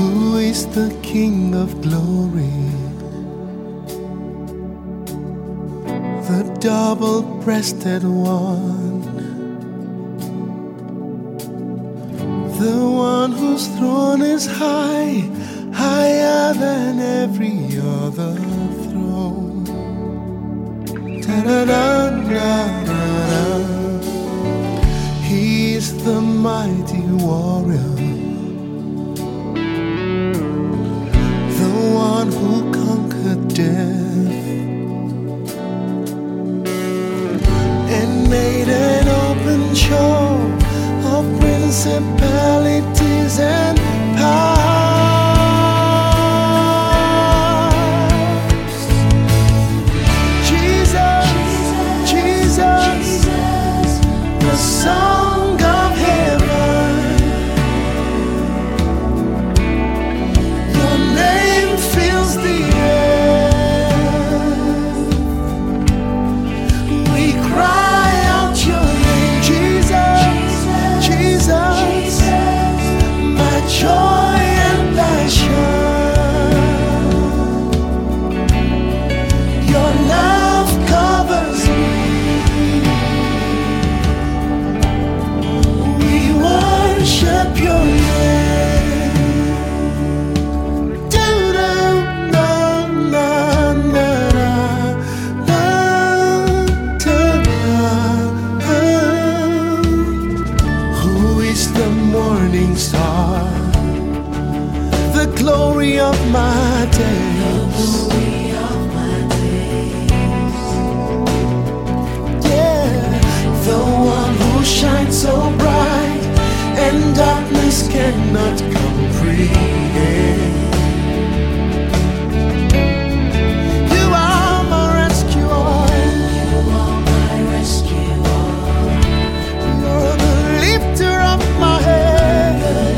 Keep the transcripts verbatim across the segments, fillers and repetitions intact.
Who is the King of glory? The double-breasted one, the one whose throne is high, higher than every other throne. Da-da-da-da-da-da. He is the mighty warrior, the one who conquered death and made an open show of principalities and powers. Jesus, Jesus, the song of heaven. Your name fills the earth. We cry out your name, Jesus, Jesus, my joy and passion. Your love covers me. We worship your name. Who is the morning star, the glory of my days? Yeah, the one who shines so bright and darkness cannot comprehend. You are my rescuer. You're the lifter of my head.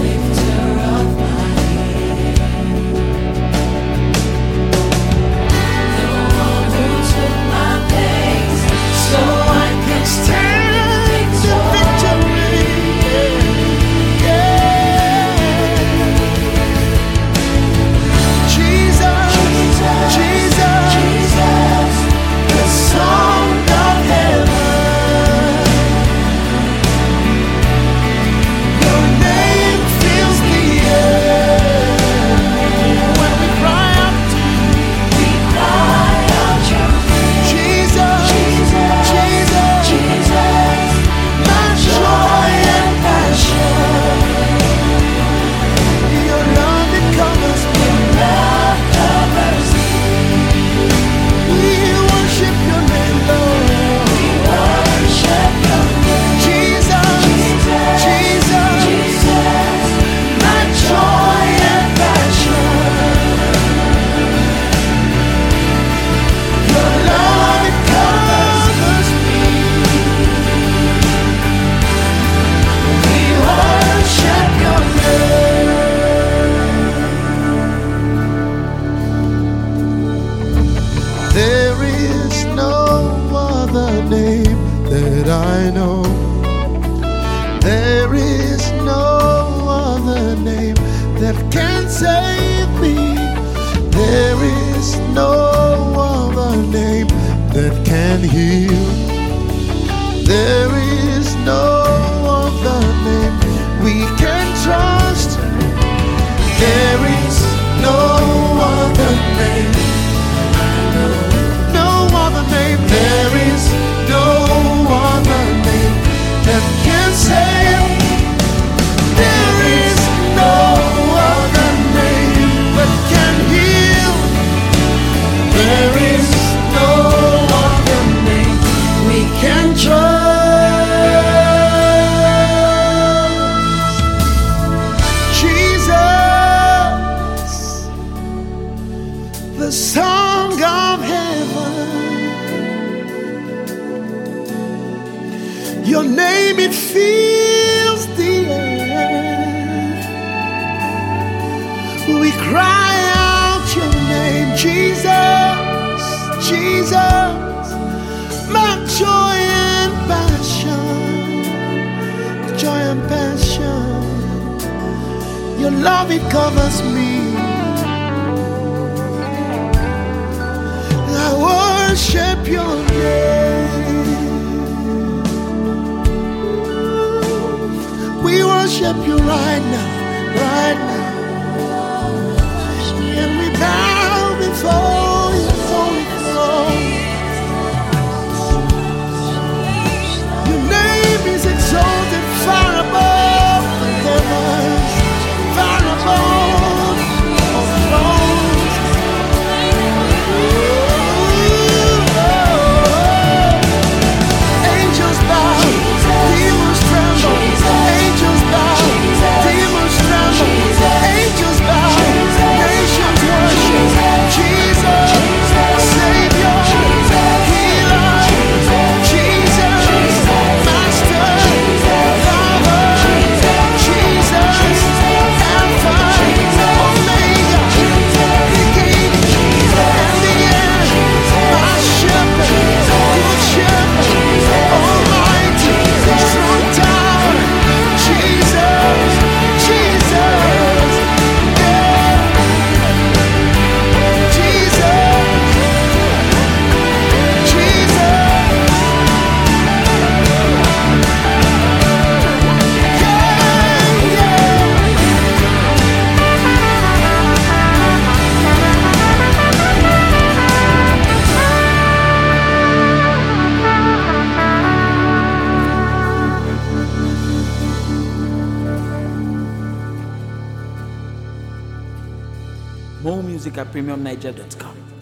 So I can stand the victory. Yeah. Jesus, Jesus, the song of heaven. Your name fills the air. When we cry out to you, we cry out your name. Jesus, Jesus, my joy and passion. Your love, it covers me. Love covers me. We worship your name, Lord. We worship your name. Jesus, Jesus, my joy and passion. Your love, it covers me. We worship your name. There is no other name that I know. There is no other name that can save me. There is no other name that can heal. There is no other name we can trust. There is no other name. No other name. There is no other name that can save. There is no other name that can heal. There is no other name we can trust. Jesus, the song of heaven. Your name, it fills the earth. We cry out your name, Jesus, Jesus, my joy and passion. Joy and passion. Your love, it covers me. I worship your name. We worship you right now, right now. And we bow before your holy throne. Your name is exalted far above the heavens, far above all thrones. Angels bow, demons tremble. Angels bow, demons tremble. Angels bow, nations worship. Jesus, Savior, Healer. Jesus, Master, Lover. Jesus, Alpha, Omega, beginning and the end. My shepherd, good shepherd, almighty, strong tower. Jesus, Jesus, yeah. Jesus, Jesus, yeah, yeah. More music at premium niger dot com.